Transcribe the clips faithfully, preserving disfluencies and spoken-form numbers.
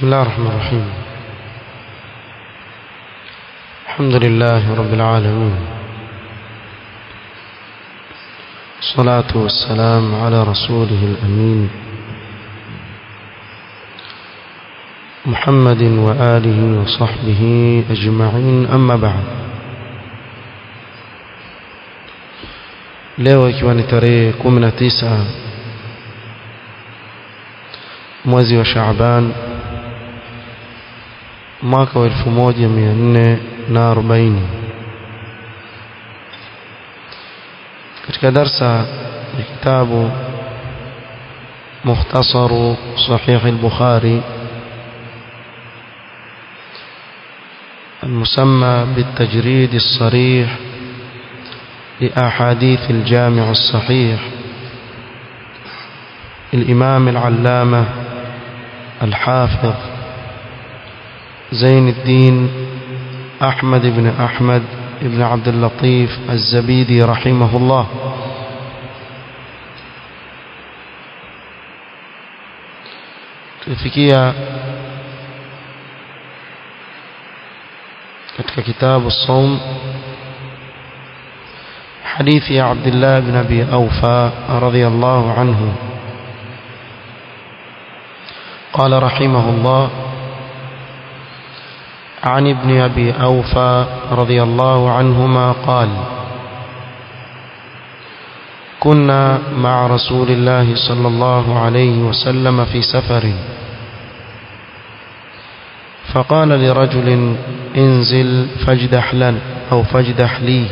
بسم الله الرحمن الرحيم. الحمد لله رب العالمين، الصلاة والسلام على رسوله الأمين محمد وآله وصحبه أجمعين، أما بعد. leo ikiwa ni tarehe kumi na tisa mwezi wa Shaaban mwaka wa elfu moja mia nne na arobaini, katika darsa ya kitabu Mukhtasaru Sahih al-Bukhari المسمى بالتجريد الصريح لأحاديث الجامع الصحيح الإمام العلامة الحافظ زين الدين أحمد بن أحمد بن عبد اللطيف الزبيدي رحمه الله. تفكية katika kitabu الصوم حديث عبد الله بن أبي أوفى رضي الله عنه قال رحمه الله: عن ابن أبي أوفى رضي الله عنهما قال: كنا مع رسول الله صلى الله عليه وسلم في سفر، فقال لرجل: انزل فاجدح لنا أو فاجدح لي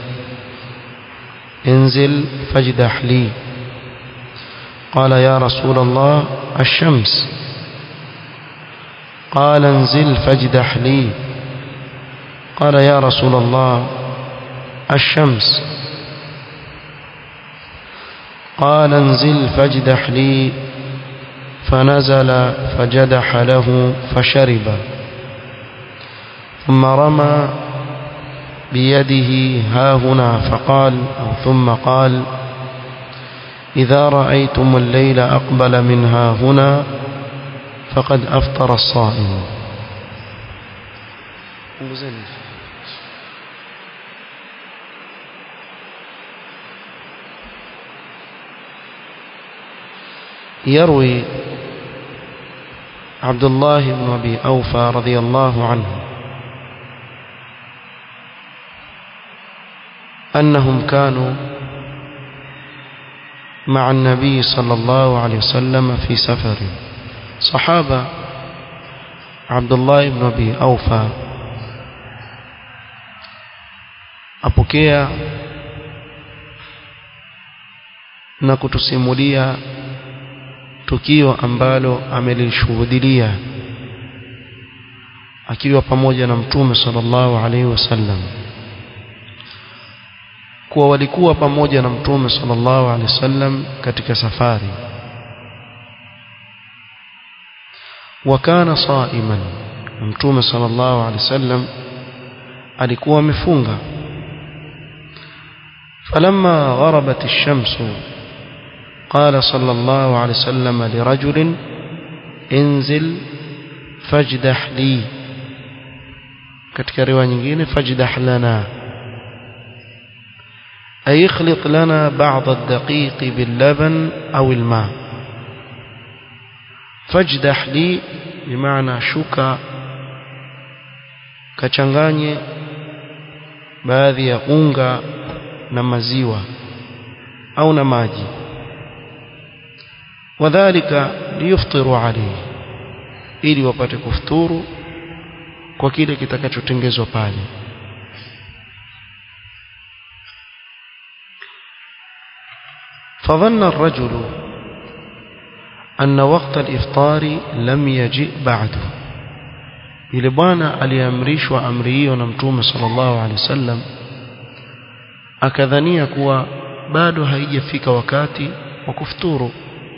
انزل فاجدح لي. قال: يا رسول الله الشمس. قال: انزل فاجدح لي. قال: يا رسول الله الشمس. قال: انزل فاجدح لي. فنزل فجدح له فشرب، ثم رمى بيده ها هنا فقال أو ثم قال: إذا رأيتم الليل أقبل من ها هنا فقد أفطر الصائم. يروي عبد الله بن أبي أوفى رضي الله عنه أنهم كانوا مع النبي صلى الله عليه وسلم في سفر. صحابة عبد الله بن أبي أوفى apokea na kutusimulia tukio ambalo amelishuhudia akiwa pamoja na Mtume sallallahu alaihi wasallam, kuwa walikuwa pamoja na Mtume sallallahu alaihi wasallam katika safari. Wakana saiman, Mtume sallallahu alaihi wasallam alikuwa amefunga. فلما غربت الشمس قال صلى الله عليه وسلم لرجل: انزل فاجدح لي. katika riwaya nyingine fajdah lana, أي اخلط لنا بعض الدقيق باللبن أو الماء. فاجدح لي بمعنى شوكا kachanganye baadhi ya unga na maziwa au na maji. wadhālika liyufṭiru alayhi, ili wapate kufuturu kwa kile kitakachotengezwa pale. فظن الرجل أن وقت الإفطار لم يجئ بعده. yule bwana aliamrishwa amri hiyo na Mtume sallallahu alaihi wasallam akadhania kuwa bado haijafika wakati wa kufuturu.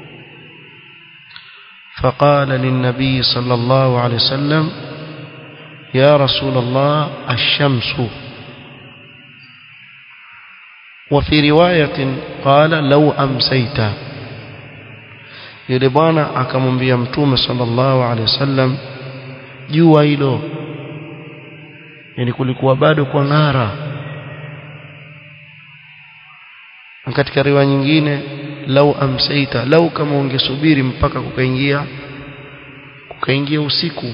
فقال للنبي صلى الله عليه وسلم: يا رسول الله الشمس. وفي رواية قال: لو أمسيت. yule bwana akamwambia Mtume sallallahu alaihi wasallam, jua hilo, yani kulikuwa bado kwa ngara. Katika riwaya nyingine, lau amsaita, lau kama ungesubiri mpaka kukaingia kukaingia usiku,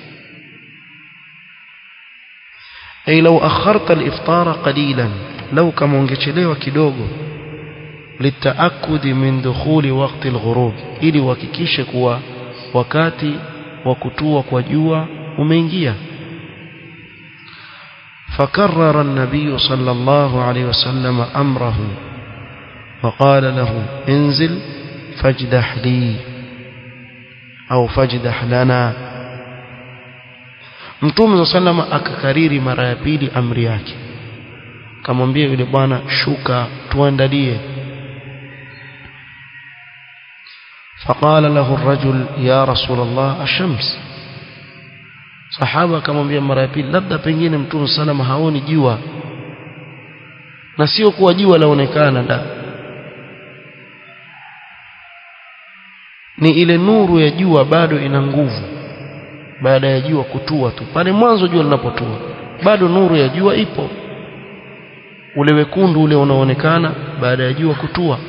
ay lau akharta al-iftara qalilan, lau kama ungechelewa kidogo, litaakudi min dukhuli waqti al-ghurub, ili uhakikishe kuwa wakati wa kutua kwa jua umeingia. فكرر النبي صلى الله عليه وسلم أمره وقال له انزل فاجدح لي أو فاجدح لنا. Mtume صلى الله عليه وسلم akakariri mara ya pili amri yake, akamwambia yule bwana, shuka tuandalie. فقال له الرجل يا رسول الله الشمس. Sahaba akamwambia mara ya pili, labda pengine Mtume salama haoni jua, na sio kuwa jua laonekana, la, ni ile nuru ya jua bado ina nguvu baada ya jua kutua tu. Pale mwanzo jua linapotua bado nuru ya jua ipo, ule wekundu ule unaonekana baada ya jua kutua.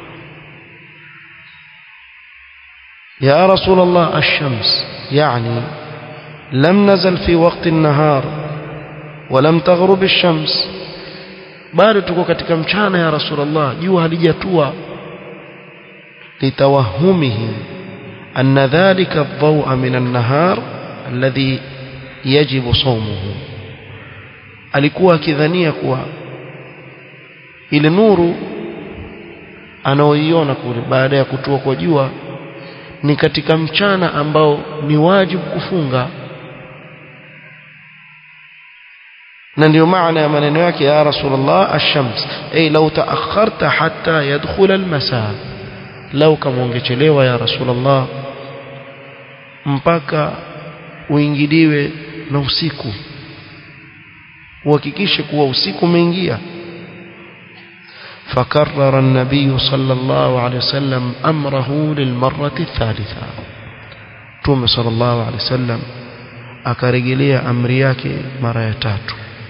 ya Rasulullah ash-shams, yani لم نزل في وقت النهار ولم تغرب الشمس, bado tuko katika mchana ya Rasulullah, jua halijatua. litawahumihim anna dhalika ad-daw'a min an-nahar alladhi yajibu sawmuhu, alikuwa akidhania kuwa ile nuru anaoiona kule baada ya kutua kwa jua ni katika mchana ambao ni wajibu kufunga. na ndio maana ya maneno yake ya Rasulullah ash-shams, ay law ta'akhkharta hatta yadkhula al-masa, law kama ungechelewa ya Rasulullah mpaka uingiliwe na usiku, uhakikishe kuwa usiku umeingia. فكرر النبي صلى الله عليه وسلم أمره للمرة الثالثة. توم صلى الله عليه وسلم أكرجلية أمرياك مريتات.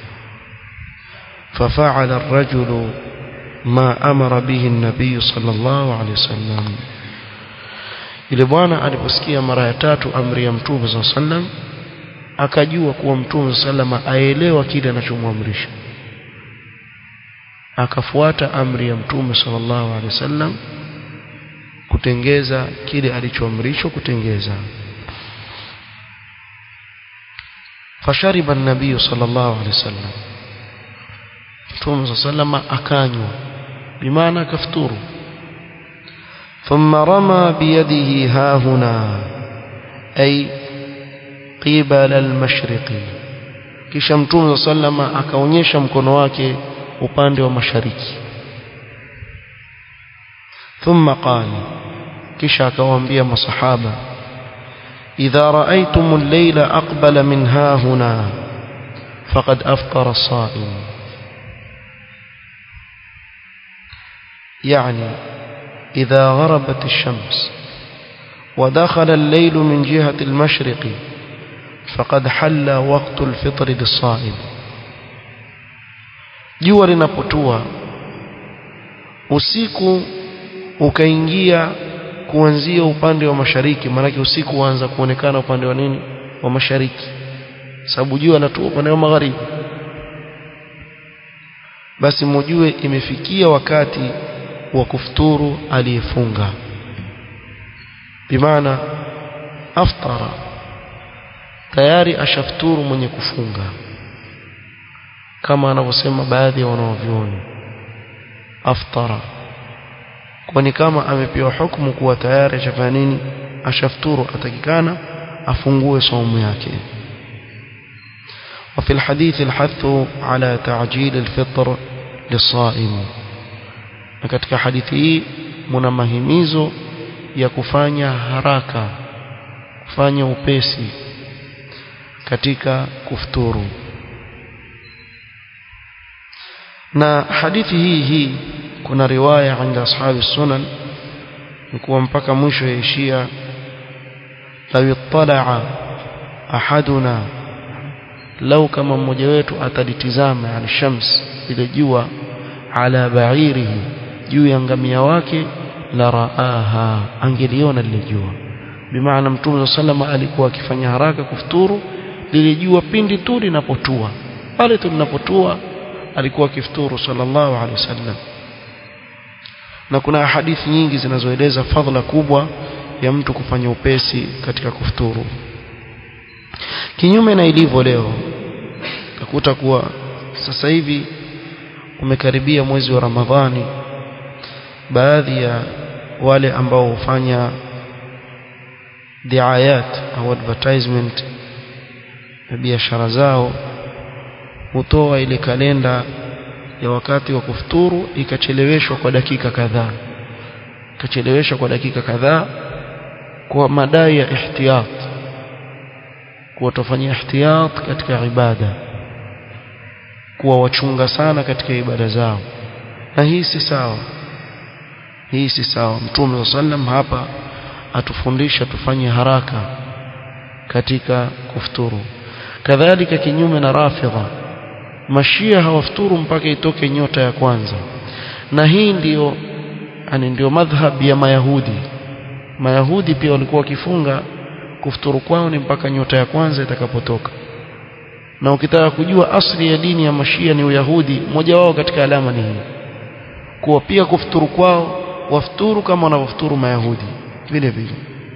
ففعل الرجل ما أمر به النبي صلى الله عليه وسلم. ile bwana aliposikia mara ya tatu amri ya Mtume صلى الله عليه وسلم, akajua kuwa Mtume صلى الله عليه وسلم aelewa kile anachomwamrisha, akafuata amri ya Mtume sallallahu alaihi wasallam kutengeza kile alichoamrishwa kutengeza. Fashariba an-nabiy sallallahu alaihi wasallam, Mtume sallallahu akanywa, bimaana kafuturu. Thumma rama biyadihi hahuna, ay qibala al-mashriqi, kisha Mtume sallallahu akaonyesha mkono wake upande wa mashariki. Thumma qala, kisha akawaambia masahaba, idha ra'aytum al-layla aqbala min hahuna faqad aftara as-sa'im, yani idha gharabat ash-shams wa dakhala al-layl min jihati al-mashriq faqad halla waqtu al-fitr lis-sa'im. Jua linapotua, usiku ukaingia kuanzia upande wa mashariki, maana usiku huanza kuonekana upande wa nini, wa mashariki, sababu jua linatua upande wa magharibi. Basi mjue imefikia wakati wa kufuturu aliyefunga, bimaana aftara, tayari ashafuturu mwenye kufunga, kama anavyosema baadhi ya wanavyuoni aftara, kwani kama amepewa hukumu kuwa tayari ashafanya nini, ashafuturu, atakikana afungue saumu yake. وفي الحديث الحث على تعجيل الفطر للصائم, katika hadithi hii mna mahimizo ya kufanya haraka, kufanya upesi katika kufuturu. Na hadithi hii hii kuna riwaya عند أصحاب السنن نكون mpaka mwisho yaishia law ittala'a ahaduna lau kama mmoja wetu atalitizama al-shams ile jua ala ba'irihi juu ya ngamia wake la raaha angeliona lile jua bimaana mtume sallallahu alikuwa akifanya haraka kufuturu lile jua pindi tu linapotua pale tu linapotua alikuwa akifuturu sallallahu alaihi wasallam na kuna hadithi nyingi zinazoeleza fadhila kubwa ya mtu kufanya upesi katika kufuturu kinyume na ilivyo leo utakuta kuwa sasa hivi umekaribia mwezi wa Ramadhani baadhi ya wale ambao hufanya diayat au advertisement ya biashara zao hutoa ile kalenda ya wakati wa kufuturu ikacheleweshwa kwa dakika kadhaa ikacheleweshwa kwa dakika kadhaa kwa madai ya ihtiyat kuwa tufanyia ihtiyat katika ibada kuwa wachunga sana katika ibada zao na hii si sawa hii si sawa Mtume sallam hapa atufundisha tufanye haraka katika kufuturu kadhalika kinyume na rafidha mashia hawafuturu mpaka itoke nyota ya kwanza na hii ndiyo ani ndio madhhab ya mayahudi mayahudi pia walikuwa wakifunga kufuturu kwao ni mpaka nyota ya kwanza itakapotoka na ukitaka kujua asili ya dini ya mashia ni uyahudi mmoja wao katika alama ni hii kuwa pia kufuturu kwao wafuturu kama wanavyofuturu mayahudi vile vile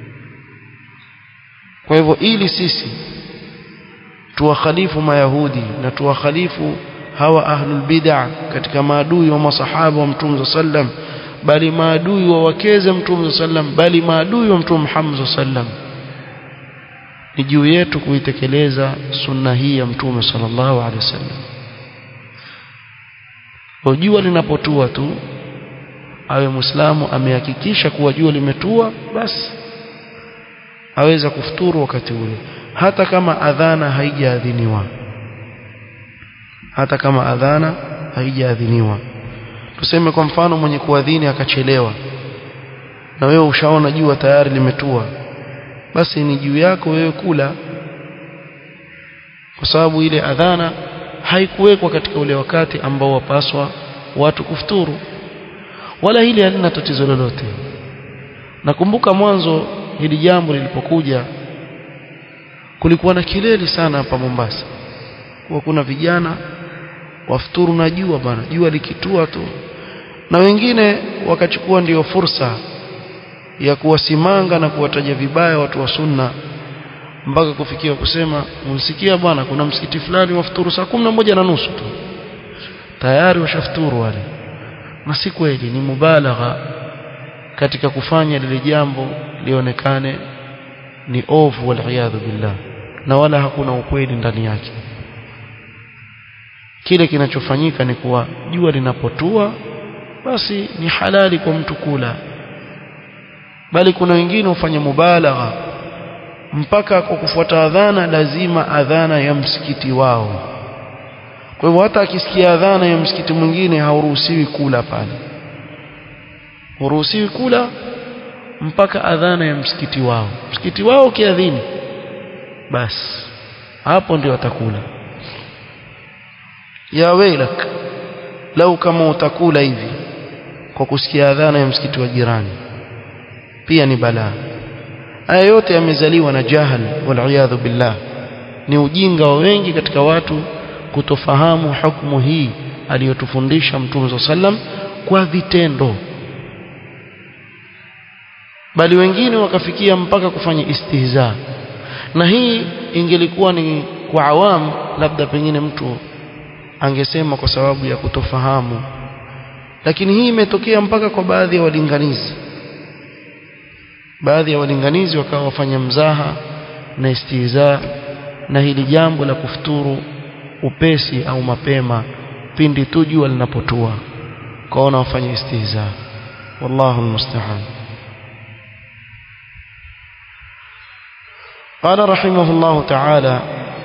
kwa hivyo ili sisi tuwakhalifu mayahudi na tuwakhalifu hawa ahlul bid'ah katika maadui wa masahaba wa Mtume sallam bali maadui wa wakeze Mtume sallam bali maadui wa Mtume Muhammad sallam ni juu yetu kuitekeleza sunna hii ya Mtume sallallahu alaihi wasallam jua linapotua tu awe muislamu amehakikisha kuwa jua limetua basi aweza kufuturu wakati ule hata kama adhana haijaadhiniwa hata kama adhana haijaadhiniwa tuseme kwa mfano mwenye kuadhini akachelewa na wewe ushaona jua tayari limetua basi ni juu yako wewe kula kwa sababu ile adhana haikuwekwa katika ule wakati ambao wapaswa watu kufuturu wala hili halina tatizo lolote nakumbuka mwanzo hili jambo lilipokuja kulikuwa na kilele sana hapa Mombasa kwa kuna vijana wafuturu na jua bana jua likitua tu na wengine wakachukua ndiyo fursa ya kuwasimanga na kuwataja vibaya watu wa sunna mpaka kufikia kusema msikia bwana kuna msikiti fulani wafuturu saa kumi na moja na nusu tu tayari washafuturu wale na si kweli ni mubalagha katika kufanya lile jambo lionekane ni ovu waliyadhu billah na wala hakuna ukweli ndani yake kile kinachofanyika ni kuwa jua linapotua basi ni halali kwa mtu kula bali kuna wengine hufanya mubalagha mpaka kwa kufuata adhana lazima adhana ya msikiti wao kwa hivyo hata akisikia adhana ya msikiti mwingine hauruhusiwi kula pale huruhusiwi kula mpaka adhana ya msikiti wao msikiti wao kiadhini basi hapo ndio atakula ya wailak lau kama utakula hivi kwa kusikia adhana ya msikiti wa jirani pia ni balaa haya yote yamezaliwa na jahal wal billah ni ujinga wa wengi katika watu kutofahamu hukumu hii aliyotufundisha Mtume sallam kwa vitendo bali wengine wakafikia mpaka kufanya istihza na hii ingelikuwa ni kwa awam labda pengine mtu angesema kwa sababu ya kutofahamu lakini hii imetokea mpaka kwa baadhi ya walinganizi baadhi ya walinganizi wakawa wafanya mzaha na istihza na hili jambo la kufuturu upesi au mapema pindi tu jua linapotua kaona wafanya istihza wallahu almusta'an قال رحمه الله تعالى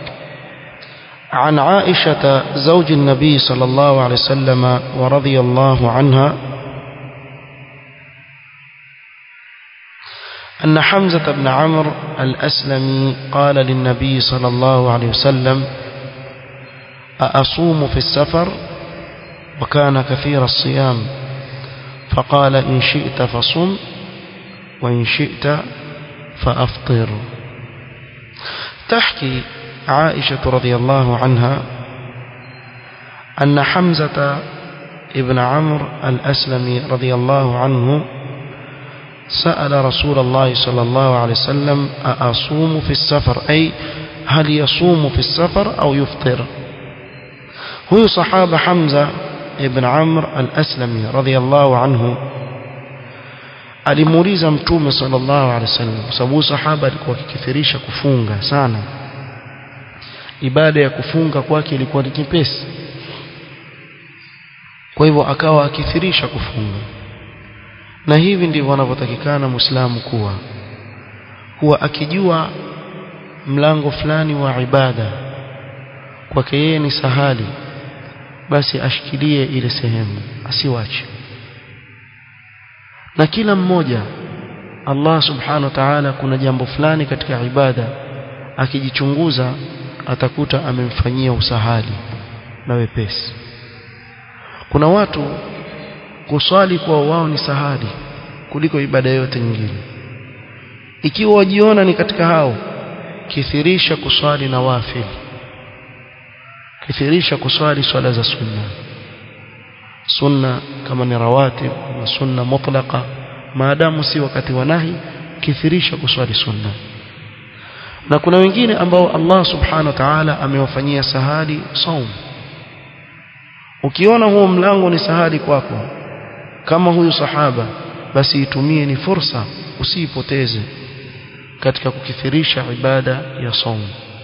عن عائشة زوج النبي صلى الله عليه وسلم ورضي الله عنها أن حمزة بن عمرو الأسلمي قال للنبي صلى الله عليه وسلم أأصوم في السفر؟ وكان كثير الصيام، فقال إن شئت فصم وإن شئت فأفطر. تحكي عائشة رضي الله عنها أن حمزة ابن عمرو الأسلمي رضي الله عنه سأل رسول الله صلى الله عليه وسلم أأصوم في السفر، أي هل يصوم في السفر أو يفطر. هو صحابة حمزة ابن عمرو الأسلمي رضي الله عنه alimuuliza mtume sallallahu alaihi wasallam, kwa sababu sahaba alikuwa akikithirisha kufunga sana, ibada ya kufunga kwake ilikuwa ni nyepesi, kwa hivyo akawa akithirisha kufunga. Na hivi ndivyo wanavyotakikana muislamu kuwa, huwa akijua mlango fulani wa ibada kwake yeye ni sahali, basi ashikilie ile sehemu, asiwache. Na kila mmoja Allah subhanahu wa ta'ala kuna jambo fulani katika ibada akijichunguza atakuta amemfanyia usahali na wepesi. Kuna watu kuswali kwa wao ni sahali kuliko ibada yote nyingine. Ikiwa wajiona ni katika hao, kithirisha kuswali na wafil, kithirisha kuswali swala za sunna, sunna kama ni rawatib na sunna mutlaqa, maadamu si wakati wa nahi, kithirisha kuswali sunna. Na kuna wengine ambao Allah subhanahu wa ta'ala amewafanyia sahali saum. Ukiona huo mlango ni sahali kwako kama huyu sahaba, basi itumie, ni fursa, usiipoteze katika kukithirisha ibada ya saum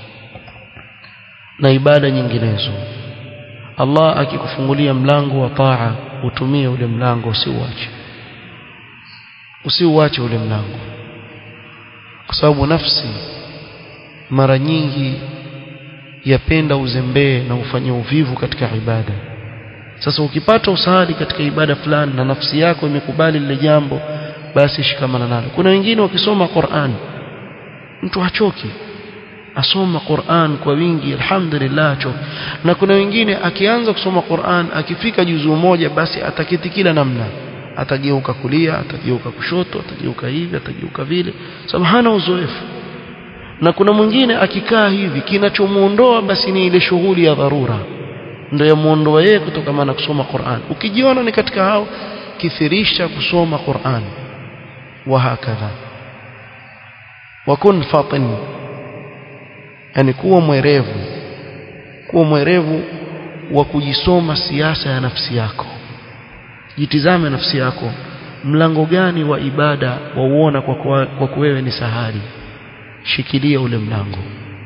na ibada nyinginezo. Allah akikufungulia mlango wa taa, utumie ule mlango, usiuache. Usiuache ule mlango, kwa sababu nafsi mara nyingi yapenda uzembee na ufanye uvivu katika ibada. Sasa ukipata usahali katika ibada fulani na nafsi yako imekubali lile jambo, basi shikamana nalo. Kuna wengine wakisoma Qur'an mtu hachoki, asoma Qur'an kwa wingi, alhamdulillah achoki. Na kuna wengine akianza kusoma Qur'an akifika juzuu moja, basi atakiti kila namna, atageuka kulia, atageuka kushoto, atageuka hivi, atageuka vile, sababu hana uzoefu. Na kuna mwingine akikaa hivi, kinachomuondoa basi ni ile shughuli ya dharura, ndio yamuondoa yeye kutokana na kusoma Qur'an. Ukijiona ni katika hao, kithirisha kusoma Qur'an. Wa hakadha wakun fatin, yani kuwa mwerevu, kuwa mwerevu wa kujisoma siasa ya nafsi yako. Jitizame nafsi yako, mlango gani wa ibada wauona kwa kwa wewe ni sahali, shikilia ule mlango,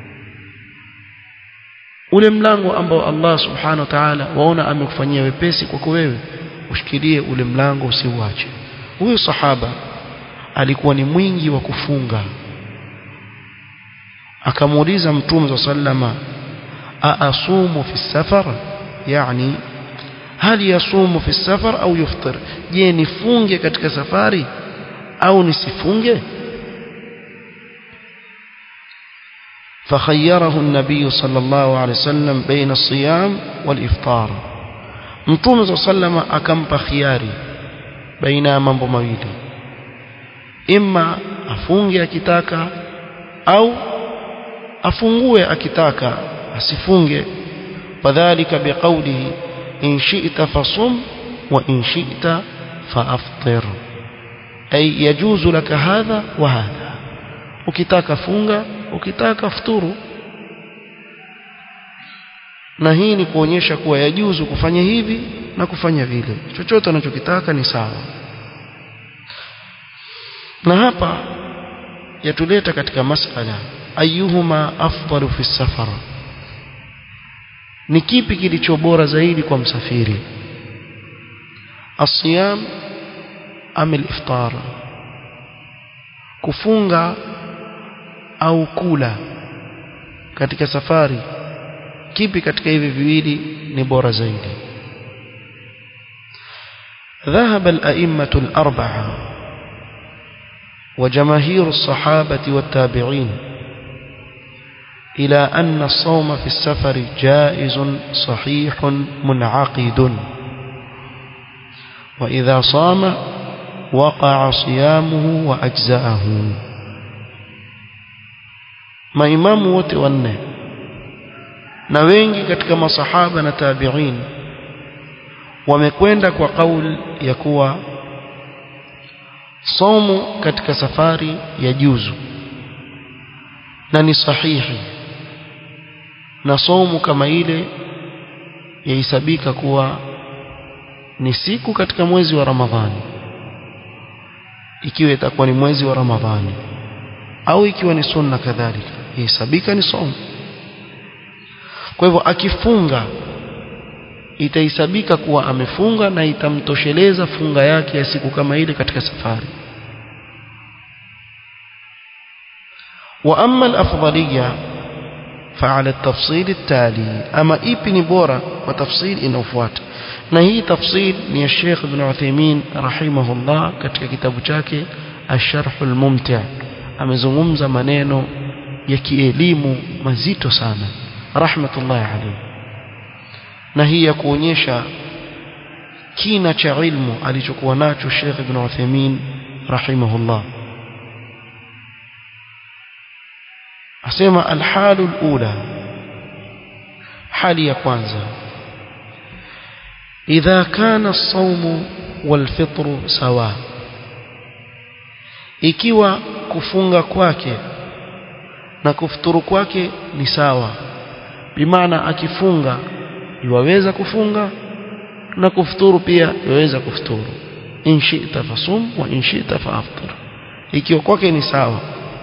ule mlango ambao Allah subhanahu wa ta'ala waona amekufanyia wepesi kwako wewe, ushikilie ule mlango, usiuache. Huyu sahaba alikuwa ni mwingi wa kufunga. Akamuuliza Mtume sallama, aasumu fi safar, yani hali yasumu fi safar au yuftir, je nifunge katika safari au nisifunge? فخيره النبي صلى الله عليه وسلم بين الصيام والإفطار. Mtume صلى الله عليه وسلم akampa khiari baina mambo mawili, imma afunge akitaka au afungue akitaka, asifunge. Fadhalika biqawlihi in shi'ta fasum wa in shi'ta faaftir, ay yajuzu laka hadha wa hadha, ukitaka funga, ukitaka futuru. Na hii ni kuonyesha kuwa yajuzu kufanya hivi na kufanya vile, chochote unachokitaka ni sawa. Na hapa yatuleta katika masala, ayuhuma afdalu fi safar, ni kipi kilicho bora zaidi kwa msafiri, asiyam am al-iftar, kufunga au kula katika safari, kipi katika hivi viwili ni bora zaidi? ذهب الأئمة الأربعة وجماهير الصحابة والتابعين إلى أن الصوم في السفر جائز صحيح منعقد، وإذا صام وقع صيامه وأجزاءه. maimamu wote wanne na wengi katika masahaba na tabi'in wamekwenda kwa kauli ya kuwa somo katika safari ya juzu na ni sahihi, na somo kama ile yahesabika kuwa ni siku katika mwezi wa Ramadhani, ikiwa itakuwa ni mwezi wa Ramadhani au ikiwa ni sunna kadhalika yahesabika ni somo. Kwa hivyo akifunga itahesabika kuwa amefunga na itamtosheleza funga yake ya siku kama ile katika safari. Wa amma al-afdaliyya fa'ala at-tafsil at-tali, ama ipi ni bora kwa tafsil inayofuata. Na hii tafsil ni ya Sheikh Ibn Uthaymeen rahimahullah katika kitabu chake Ash-Sharh al-Mumti'. Amezungumza maneno ya kielimu mazito sana rahmatullahi alayhi, na hii ya kuonyesha kina cha ilmu alichokuwa nacho Sheikh Ibn Uthaymeen rahimahullah. Asema alhalu alula, hali ya kwanza, idha kana as-sawmu wal-fitru sawa, ikiwa kufunga kwake na kufuturu kwake ni sawa, bimaana akifunga yuwaweza kufunga na kufuturu pia yuwaweza kufuturu, in shi'ta fasum wa in shi'ta fa'aftir, ikiwa kwake ni sawa,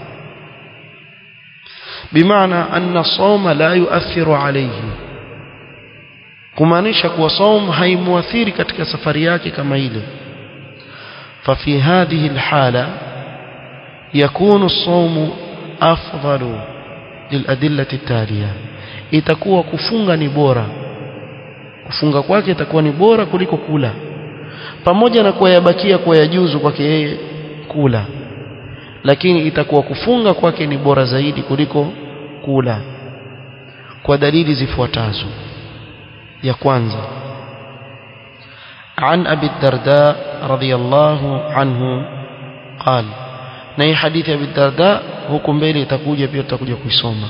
bimaana anna sawma la yuathiru alayhi, kumaanisha kuwa saum haimuathiri katika safari yake kama ile. ففي هذه الحالة يكون الصوم أفضل للأدلة التالية، itakuwa kufunga ni bora, kufunga kwake itakuwa ni bora kuliko kula, pamoja na kuwa yabakia kwa yajuzu kwake yeye kula, lakini itakuwa kufunga kwake ni bora zaidi kuliko kula kwa dalili zifuatazo. Ya kwanza, عن أبي الدرداء رضي الله عنه قال، نهي حديث أبي الدرداء hukum mbele itakuja pia tutakuja kuisoma.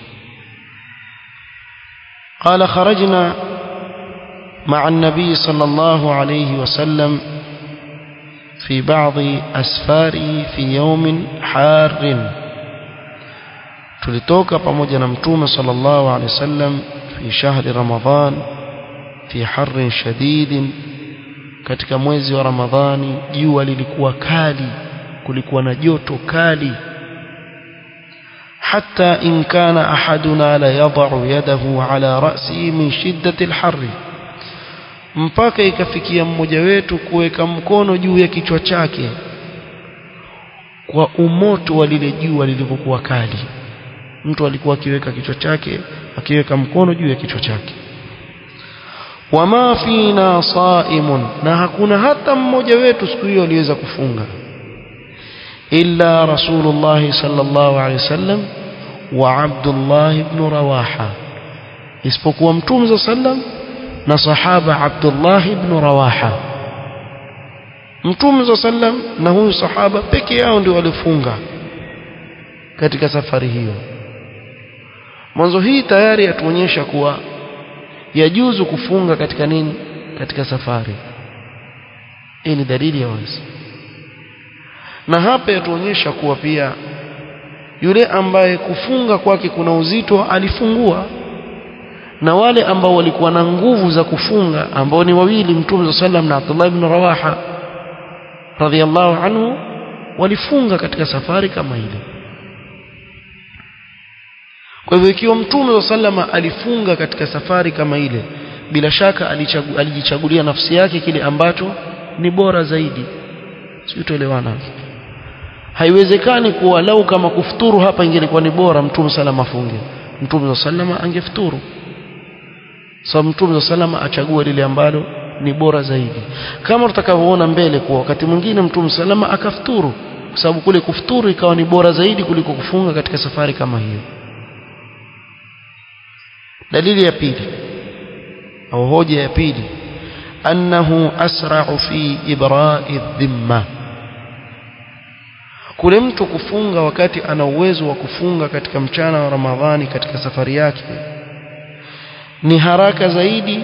قال خرجنا مع النبي صلى الله عليه وسلم في بعض أسفاره في يوم حار، tulitoka pamoja na mtume sallallahu alaihi wasallam fi shahri Ramadhan fi harrin shadid, katika mwezi wa Ramadhani jua lilikuwa kali, kulikuwa na joto kali. hatta in kana ahaduna la yad'u yadahu ala ra'sihi min shiddati al-harr, mpaka ikafikia mmoja wetu kuweka mkono juu ya kichwa chake kwa umoto wa lile jua lilivyokuwa kali. Mtu alikuwa akiweka kichwa chake, akiweka mkono juu ya kichwa chake. wama fina saimun, na hakuna hata mmoja wetu siku hiyo aliweza kufunga, illa Rasulullah sallallahu alaihi wasallam wa Abdullah ibn Rawaha, isipokuwa Mtume sallam na sahaba Abdullah ibn Rawaha. Mtume sallam na huyu sahaba peke yao ndio walifunga katika safari hiyo. Mwanzo hii tayari yatuonyesha kuwa yajuzu kufunga katika nini, katika safari. Hii ni dalili ya wazi, na hapa yatuonyesha kuwa pia yule ambaye kufunga kwake kuna uzito alifungua, na wale ambao walikuwa na nguvu za kufunga ambao ni wawili, Mtume sallam na Abdullah ibn Rawaha radhiyallahu anhu, walifunga katika safari kama ile. Kwa hivyo ikiwa Mtume sallama alifunga katika safari kama ile, bila shaka alijichagulia nafsi yake kile ambacho ni bora zaidi. Sio, tuelewana? Haiwezekani kuwa lau kama kufuturu hapa ingelikuwa ni bora Mtume sallama afunge, Mtume sallama angefuturu. Sababu Mtume sallama achagua lile ambalo ni bora zaidi, kama tutakavyoona mbele kuwa wakati mwingine Mtume sallama akafuturu kwa sababu kule kufuturu ikawa ni bora zaidi kuliko kufunga katika safari kama hiyo. Dalili ya pili au hoja ya pili, annahu asra'u fi ibra'i dhimma, kule mtu kufunga wakati ana uwezo wa kufunga katika mchana wa Ramadhani katika safari yake ni haraka zaidi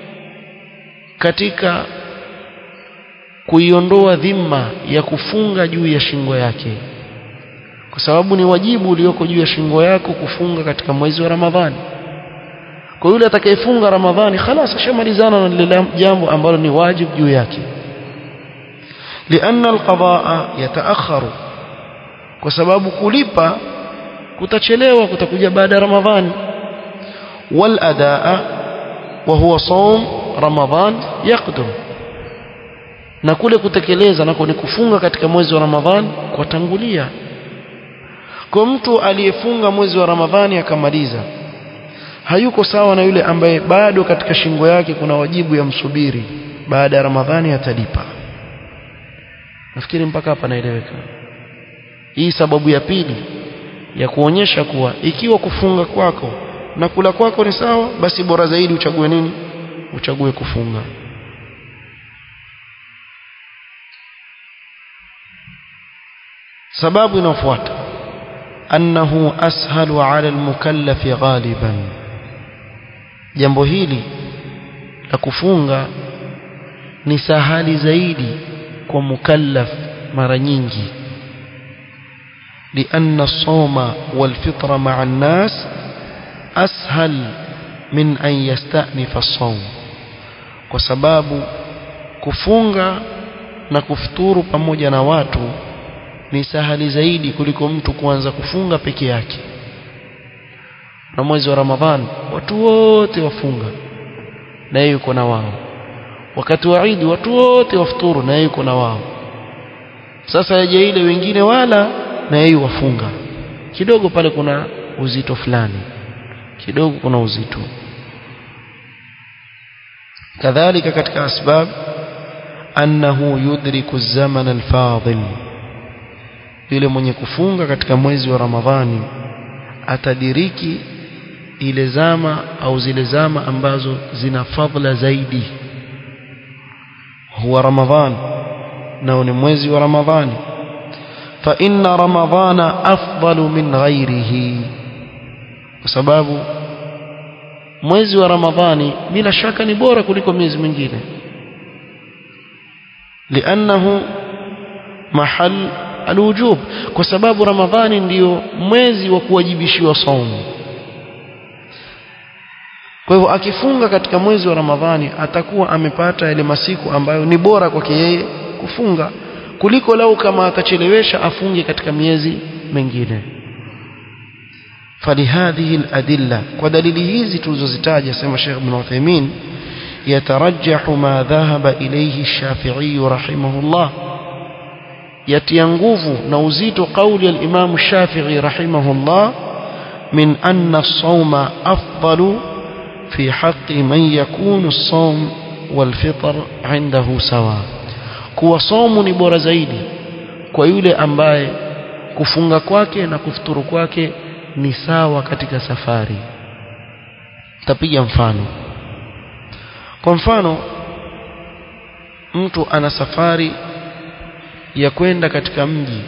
katika kuiondoa dhima ya kufunga juu ya shingo yake, kwa sababu ni wajibu ulioko juu ya shingo yako kufunga katika mwezi wa Ramadhani. Kwa yule atakayefunga Ramadhani خلاص ashamalizana na lile jambo ambalo ni wajibu juu yake. lianna alqadaa yataakharu, kwa sababu kulipa kutachelewa, kutakuja baada ya Ramadhani. wal adaa wa huwa sawm Ramadhan yaqdum, na kule kutekeleza nako ni kufunga katika mwezi wa Ramadhani kwa tangulia. Kwa mtu aliyefunga mwezi wa Ramadhani akamaliza, hayuko sawa na yule ambaye bado katika shingo yake kuna wajibu ya msubiri, baada ya Ramadhani atalipa. Nafikiri mpaka hapa naeleweka. Hii sababu ya pili ya kuonyesha kuwa ikiwa kufunga kwako na kula kwako ni sawa, basi bora zaidi uchague nini? Uchague kufunga. sababu inayofuata, annahu ashalu ala almukallafi ghaliban, jambo hili la kufunga ni sahali zaidi kwa mukallaf mara nyingi. لأن الصوم والفطر مع الناس أسهل من أن يستأنف الصوم, kwa sababu kufunga na kufuturu pamoja na watu ni sahali zaidi kuliko mtu kuanza kufunga peke yake. Na mwezi wa Ramadhani watu wote wafunga na yeye yuko na wao, wakati wa Eid watu wote wafuturu na yeye yuko na wao. Sasa yaje ile wengine wala na yeye wafunga, kidogo pale kuna uzito fulani, kidogo kuna uzito. kadhalika katika asbab, annahu yudriku zaman alfadil, yule mwenye kufunga katika mwezi wa Ramadhani atadiriki ile zama au zile zama ambazo zina fadhila zaidi. huwa Ramadhan, na ni mwezi wa Ramadhani. fa inna ramadhana afdalu min ghairihi, kwa sababu mwezi wa Ramadhani bila shaka ni bora kuliko miezi mingine. liannahu mahal alwujub, kwa sababu Ramadhani ndiyo mwezi wa kuwajibishiwa saumu. Kwa hivyo akifunga katika mwezi wa Ramadhani atakuwa amepata ile masiku ambayo ni bora kwake yeye kufunga kuliko lau kama atachelewesha afunge katika miezi mingine. فلهذه الأدلة, ودليل hizi tulizozitaja sema Sheikh Ibn Uthaymeen, yatarajjahu ma dhahaba ilayhi Shafi'i rahimahullah, yatia nguvu na uzito kauli al-Imam Shafi'i rahimahullah, min anna as-sawma afdalu fi haqqi man yakunu as-sawm wal-fitr 'indahu sawa, kuwa saumu ni bora zaidi kwa yule ambaye kufunga kwake na kufuturu kwake ni sawa katika safari. Tapiga mfano. Kwa mfano, mtu ana safari ya kwenda katika mji,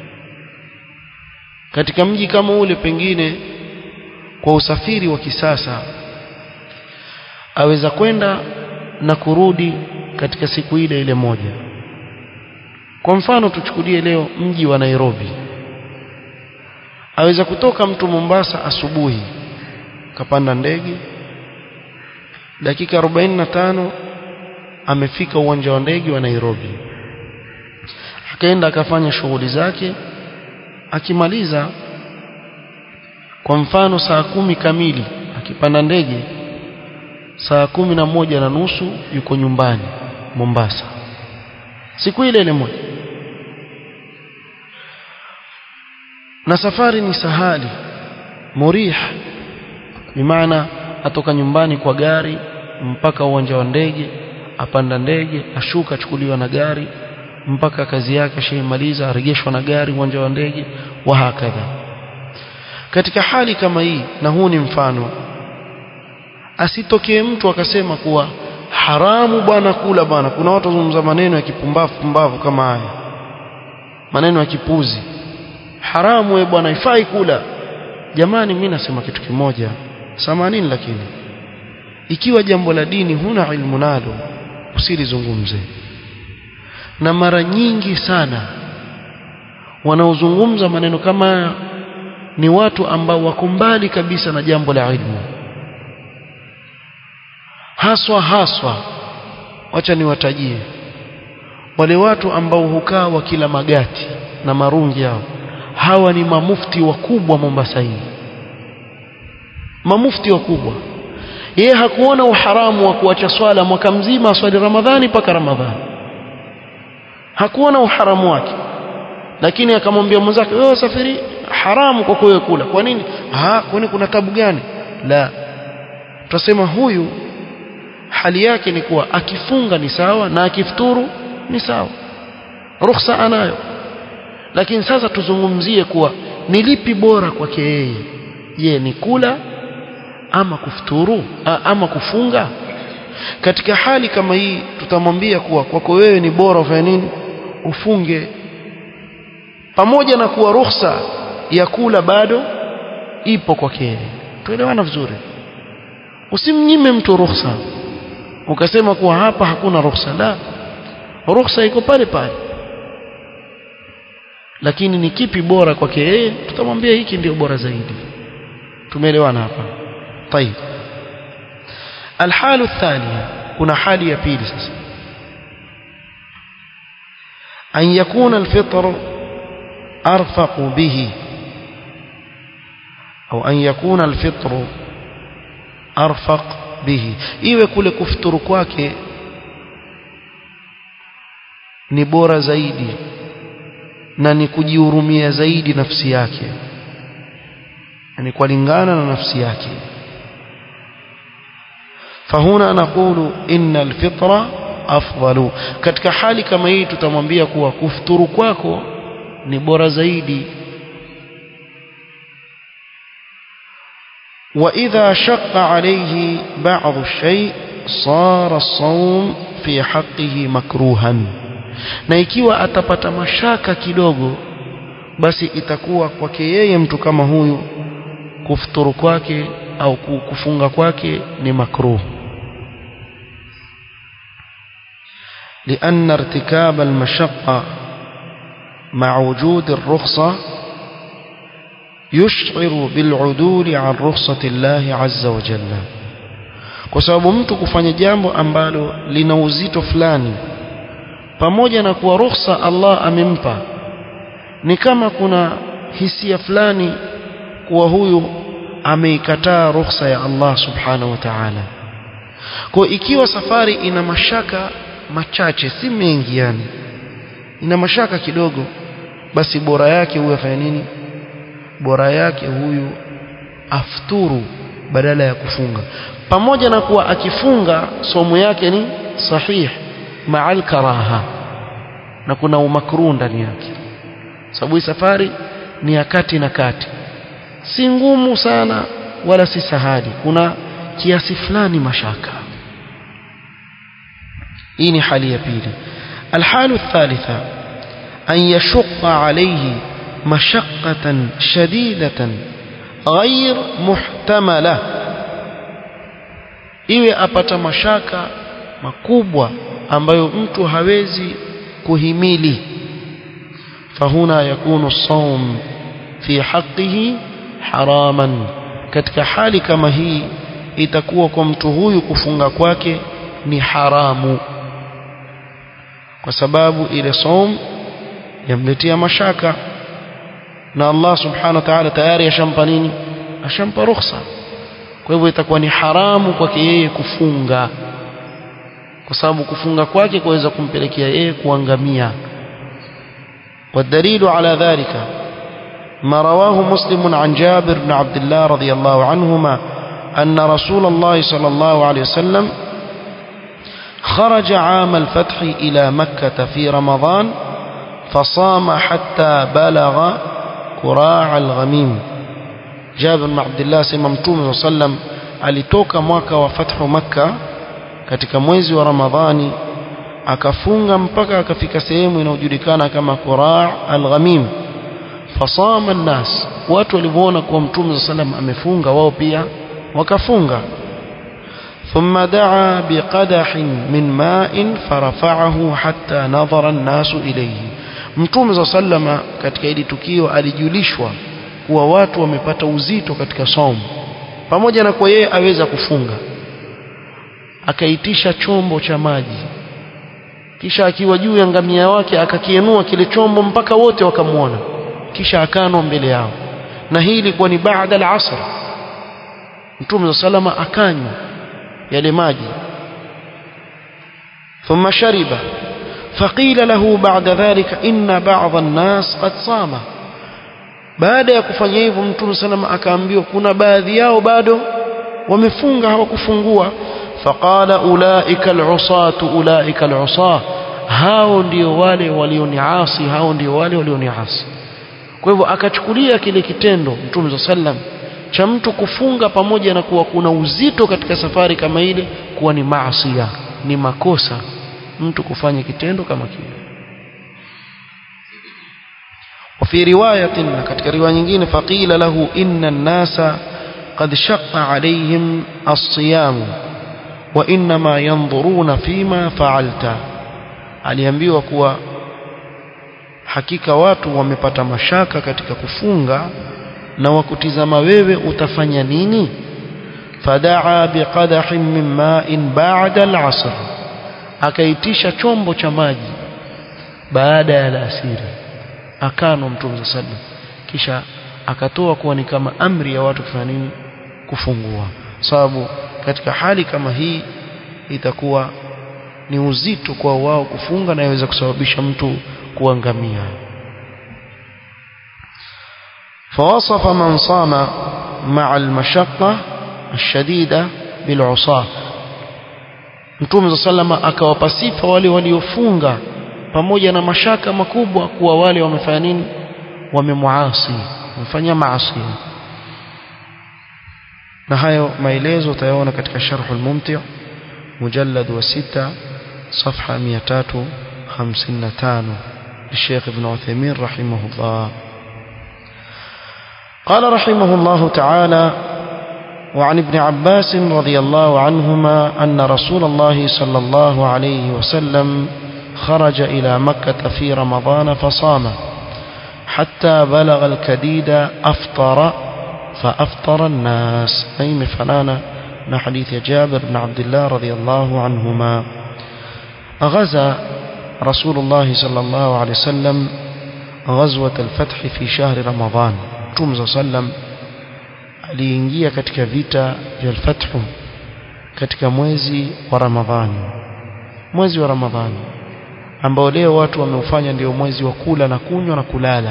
katika mji kama ule, pengine kwa usafiri wa kisasa aweza kwenda na kurudi katika siku ile ile moja. Kwa mfano tuchukulie leo mji wa Nairobi, aweza kutoka mtu Mombasa asubuhi, kapanda ndege, dakika arobaini na tano amefika uwanja wa ndege wa Nairobi, akaenda akafanya shughuli zake. Akimaliza kwa mfano saa kumi kamili akipanda ndege, saa kumi na moja na nusu yuko nyumbani Mombasa, siku ile ile moja. Na safari ni sahali murih, bimaana atoka nyumbani kwa gari mpaka uwanja wa ndege, apanda ndege, ashuka, achukuliwa na gari, mpaka kazi yake shaimaliza, arejeshwa na gari uwanja wa ndege wa hakadha. Katika hali kama hii, na huu ni mfano, asitokee mtu akasema kuwa haramu bwana kula bwana. Kuna watu wazungumza maneno ya kipumbavu pumbavu kama haya, maneno ya kipuzi, haramu wewe bwana, ifai kula. Jamani, mimi nasema kitu kimoja, samanini, lakini ikiwa jambo la dini huna ilmu nalo usilizungumze. Na mara nyingi sana wanaozungumza maneno kama ni watu ambao wako mbali kabisa na jambo la ilmu. Haswa haswa, wacha niwatajie wale watu ambao hukaa wakila magati na marungi yao. Hawa ni mamufti wakubwa Mombasa hii, mamufti wakubwa. Yeye hakuona uharamu wa kuacha swala mwaka mzima, swali Ramadhani mpaka Ramadhani, hakuona uharamu wake, lakini akamwambia mwenzake, wewe safiri, haramu kwa wewe kula. Kwa nini? Ah, kwani kuna tabu gani? La, tutasema huyu hali yake ni kuwa akifunga ni sawa na akifuturu ni sawa, ruhusa anayo. Lakini sasa tuzungumzie kuwa ni lipi bora kwake yeye. Je, ni kula ama kufuturu ama kufunga? Katika hali kama hii tutamwambia kuwa kwako wewe ni bora ufanye nini? Ufunge, pamoja na kuwa ruhusa ya kula bado ipo kwake yeye. Tuelewana vizuri? Usimnyime mtu ruhusa ukasema kuwa hapa hakuna ruhusa. La, ruhusa iko pale pale, lakini ni kipi bora kwake yeye, tutamwambia hiki ndio bora zaidi. Tumeelewana hapa? طيب. الحالة الثانية, kuna hali ya pili sasa, أن يكون الفطر أرفق به أو أن يكون الفطر أرفق به, iwe kule kufuturu kwake ni bora zaidi na ni kujihurumia zaidi nafsi yake, yani kulingana na nafsi yake. Fahuna naqulu inna alfitra afdalu. Katika hali kama hii tutamwambia kuwa kufuturu kwako ni bora zaidi. وإذا شق عليه بعض الشيء صار الصوم في حقه مكروها, na ikiwa atapata mashaka kidogo, basi itakuwa kwake yeye mtu kama huyu kufuturu kwake au kufunga kwake ni makruh. لأن ارتكاب المشقة مع وجود الرخصة يشعر بالعدول عن رخصة الله عز وجل. kwa sababu mtu kufanya jambo ambalo lina uzito fulani pamoja na kuwa ruhusa Allah amempa, ni kama kuna hisia fulani kuwa huyu ameikataa ruhusa ya Allah subhanahu wa ta'ala. Kwa ikiwa safari ina mashaka machache, si mengi, yani ina mashaka kidogo, basi bora yake huyu afanye nini? Bora yake huyu afturu badala ya kufunga, pamoja na kuwa akifunga somo yake ni sahih ma'al karaha, na kuna umakruh ndani yake, sababu safari ni ya kati na kati, si ngumu sana wala si sahali, kuna kiasi fulani mashaka. hii ni hali ya pili. Alhalu thalitha, an yashqa alayhi mashaqqatan shadidatan ghayr muhtamala, iwe apata mashaka makubwa ambayo mtu hawezi kuhimili. Fahuna yakunu as-sawm fi haqqihi haraman, katika hali kama hii itakuwa kwa mtu huyu kufunga kwake ni haramu, kwa sababu ile saum yamletea mashaka, na Allah subhanahu wa ta'ala tayari ashampa nini? Ashampa ruhusa. Kwa hivyo itakuwa ni haramu kwake yeye kufunga, kwa sababu kufunga kwake kuweza kumpelekea yeye kuangamia. والدليل على ذلك ما رواه مسلم عن جابر بن عبد الله رضي الله عنهما أن رسول الله صلى الله عليه وسلم خرج عام الفتح إلى مكة في رمضان فصام حتى بلغ قراع الغميم. Jabir bin Abdullah sema Mtume sallam alitoka mwaka wa fathu Makkah katika mwezi wa Ramadhani akafunga mpaka akafika sehemu inayojulikana kama Qura' al-Ghamim. Fasama an-nas, watu walipoona kwa Mtume sallam amefunga wao pia wakafunga. Thumma da'a biqadahin min ma'in farafa'ahu hatta nadhara an-nasu ilayhi. Mtume sallam katika hili tukio alijulishwa kuwa watu wamepata uzito katika saumu, pamoja na kwa yeye aweza kufunga, akaitisha chombo cha maji, kisha akiwa juu ya ngamia wake akakienua kile chombo mpaka wote wakamuona, kisha akano mbele yao. Na hii ilikuwa ni baada al-asr. Mtume salama akanywa yale maji. Thumma shariba faqila lahu ba'da dhalika inna ba'd an-nas qad sama. Baada ya kufanya hivyo Mtume salama akaambiwa kuna baadhi yao bado wamefunga hawakufungua. Faqala ulaika al-usatu ulaika al-usah, hao ndio wale walioniasi, hao ndio wale walioniasi. Kwa hivyo akachukulia kile kitendo Mtume sallam cha mtu kufunga pamoja na kuwa kuna uzito katika safari kama ile kuwa ni maasiya, ni makosa mtu kufanya kitendo kama kile. وفي رواية katika riwaya nyingine faqila lahu inna an-nasa qad shaqqa alayhim as-siyam wa inma yanzuruna fima fa'alta. Aliambiwa kuwa hakika watu wamepata mashaka katika kufunga na wakutizama wewe utafanya nini. Fadaa biqadahin min ma'in ba'da al-'asr, akaitisha chombo cha maji baada ya alasiri, akano Mtume sallam, kisha akatoa kuwa ni kama amri ya watu kufanya nini, kufungua, sababu katika hali kama hii itakuwa ni uzito kwa wao kufunga na inaweza kusababisha mtu kuangamia. فوصف من صام مع المشقة الشديدة بالعصاة. Mtume sallama akawapa sifa wale waliofunga pamoja na mashaka makubwa kuwa wale wamefanya nini, wamemuasi, wamefanya maasi. Na hayo maelezo utayaona katika Sharh al-Mumti' mujallad wa sita صفحة mia tatu hamsini na tano للشيخ ابن عثيمين رحمه الله. قال رحمه الله تعالى: وعن ابن عباس رضي الله عنهما أن رسول الله صلى الله عليه وسلم خرج إلى مكة في رمضان فصام حتى بلغ الكديد أفطر فأفطر الناس. أي مفنانا حديث جابر بن عبد الله رضي الله عنهما. غزا رسول الله صلى الله عليه وسلم غزوة الفتح في شهر رمضان. Mtume صلى الله عليه وسلم aliingia katika vita vya al-Fath katika mwezi wa Ramadhani, mwezi wa Ramadhani ambao leo watu wameufanya ndio mwezi wa kula na kunywa na kulala,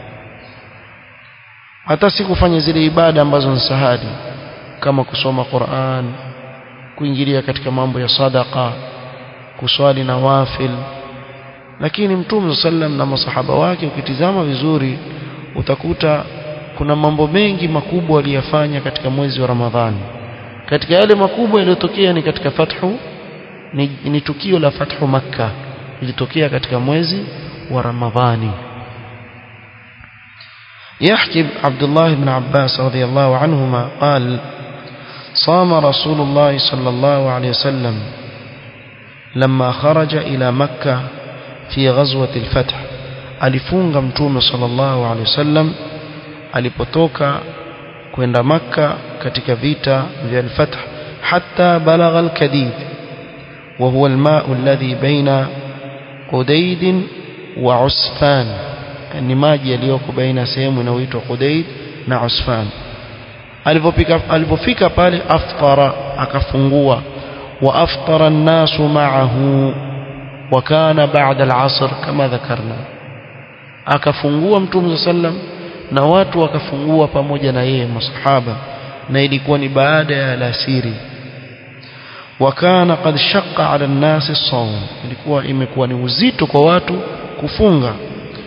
hata si kufanya zile ibada ambazo ni sahali kama kusoma Qur'an, kuingilia katika mambo ya sadaqa, kuswali na wafil. Lakini Mtume sallam na masahaba wake ukitizama vizuri utakuta kuna mambo mengi makubwa aliyofanya katika mwezi wa Ramadhani. Katika yale makubwa yaliyotokea ni katika fathu, ni, ni tukio la fathu Makkah ilitokea katika mwezi wa Ramadhani. يحكي عبد الله بن عباس رضي الله عنهما قال: صام رسول الله صلى الله عليه وسلم لما خرج إلى مكة في غزوة الفتح. alifunga Mtume sallallahu alaihi wasallam alipotoka kwenda Makka katika vita vya al-Fath, hatta balagha al-Kadid wa huwa al-ma'u alladhi baina Qudayd wa Usfan, ni maji yaliyoko baina sehemu inayoitwa Qudayd na Usfan. Alipofika alipofika pale aftara, akafungua, wa aftara an-nasu ma'ahu wa kana ba'da al-'asr kama dhakarna. Akafungua Mtume sallam na watu wakafungua pamoja na yeye masahaba, na ilikuwa ni baada ya alasiri. Wakana qad shaqqa ala an-nas as-sawm, ilikuwa imekuwa ni uzito kwa watu kufunga.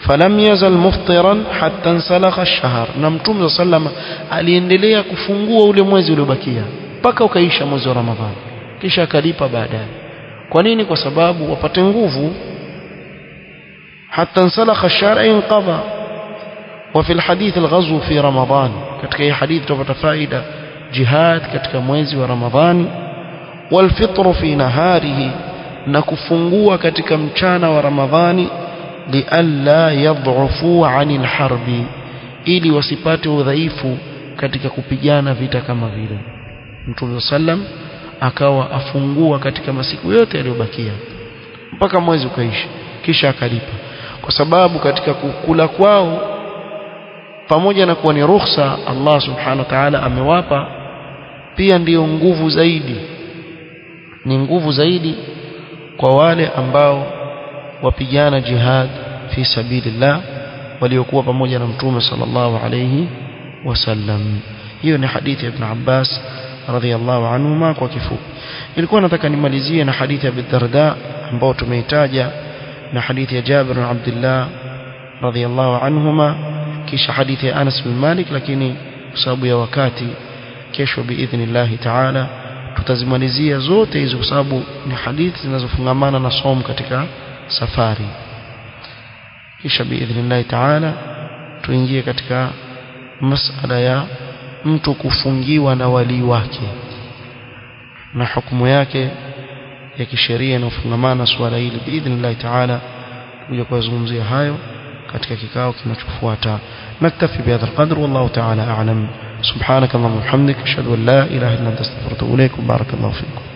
falam yazal muftiran hatta insalakha ash-shahr, na Mtume sallama aliendelea kufungua ule mwezi uliobakia mpaka ukaisha mwezi wa Ramadhani, kisha akalipa baadaye. Kwa nini? Kwa sababu wapate nguvu. hatta insalakha ash-shahr inqadha. wa fi al-hadith al-ghazw fi Ramadan, katika hii hadith tupata faida jihad katika mwezi wa Ramadhani. wal fitru fi naharihi, na kufungua katika mchana wa Ramadhani, lialla yadhufu anil harbi, ili wasipate udhaifu katika kupigana vita kama vile. Mtume sallam akawa afungua katika masiku yote yaliyobakia mpaka mwezi ukaisha, kisha akalipa, kwa sababu katika kukula kwao pamoja na kuwa ni ruhusa Allah subhanahu wa ta'ala amewapa, pia ndiyo nguvu zaidi, ni nguvu zaidi kwa wale ambao wapigana jihad fi sabilillah waliokuwa pamoja na Mtume sallallahu alayhi wasallam. Hiyo ni hadithi ya Ibn Abbas radhiyallahu anhuma kwa kifupi. Nilikuwa nataka nimalizie na hadithi ya Abi Darda ambao tumeitaja, na hadithi ya Jabir bin Abdullah radhiyallahu anhuma, kisha hadithi ya Anas bin Malik, lakini kwa sababu ya wakati kesho biidhnillah ta'ala tutazimalizia zote hizo, kwa sababu ni hadithi zinazofungamana na somo katika safari. Kisha biidhnillah ta'ala tuingie katika masala ya mtu kufungiwa na wali wake na hukumu yake ya kisheria na ufungamana na swala hili. Biidhnillah ta'ala tuje kuzungumzia hayo katika kikao kinachofuata. naktafi bihadha alqadr, wallahu ta'ala a'lam. subhanakallahumma wa bihamdika ashhadu an la ilaha illa anta astaghfiruka wa atubu ilaik. barakallahu fikum.